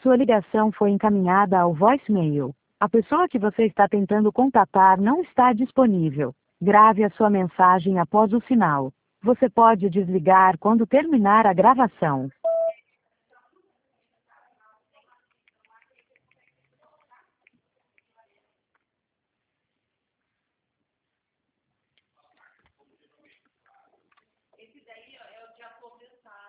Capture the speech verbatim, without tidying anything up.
Sua ligação foi encaminhada ao voicemail. A pessoa que você está tentando contatar não está disponível. Grave a sua mensagem após o sinal. Você pode desligar quando terminar a gravação. Esse daí ó, é o de aposentar.